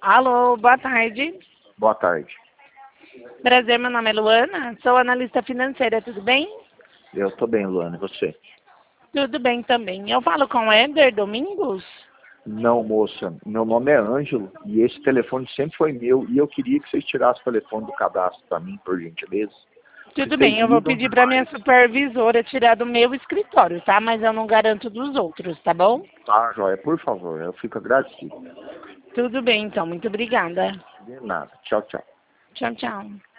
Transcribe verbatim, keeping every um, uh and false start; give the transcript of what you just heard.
Alô, boa tarde. Boa tarde. Prazer, meu nome é Luana, sou analista financeira, tudo bem? Eu tô bem, Luana. E você? Tudo bem também. Eu falo com o Éder Domingos? Não, moça. Meu nome é Ângelo e esse telefone sempre foi meu e eu queria que vocês tirassem o telefone do cadastro para mim, por gentileza. Tudo Vocês bem, eu vou ligam pedir para minha demais. supervisora tirar do meu escritório, tá? Mas eu não garanto dos outros, tá bom? Tá, joia? Por favor, eu fico agradecido. Tudo bem, então. Muito obrigada. De nada. Tchau, tchau. Tchau, tchau.